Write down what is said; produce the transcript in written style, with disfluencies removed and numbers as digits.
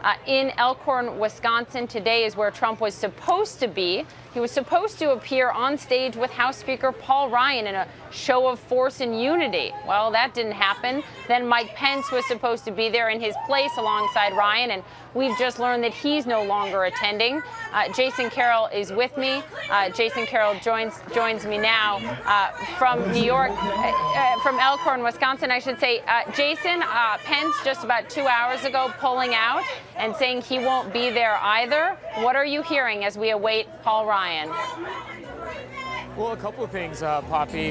in Elkhorn, Wisconsin. Today is where Trump was supposed to be. He was supposed to appear on stage with House Speaker Paul Ryan in a show of force and unity. Well, that didn't happen. Then Mike Pence was supposed to be there in his place alongside Ryan, and we've just learned that he's no longer attending. Jason Carroll is with me. Jason Carroll joins me now from New York, from Elkhorn, Wisconsin, I should say. Jason, Pence just about 2 hours ago pulling out and saying he won't be there either. What are you hearing as we await Paul Ryan? Well, a couple of things, Poppy.